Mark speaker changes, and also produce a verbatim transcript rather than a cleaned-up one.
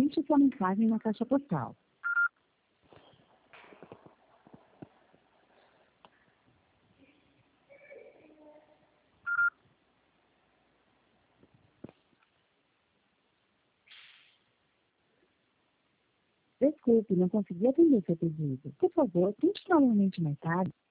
Speaker 1: Deixe sua mensagem na caixa postal. Desculpe, não consegui atender seu pedido. Por favor, tente novamente mais tarde.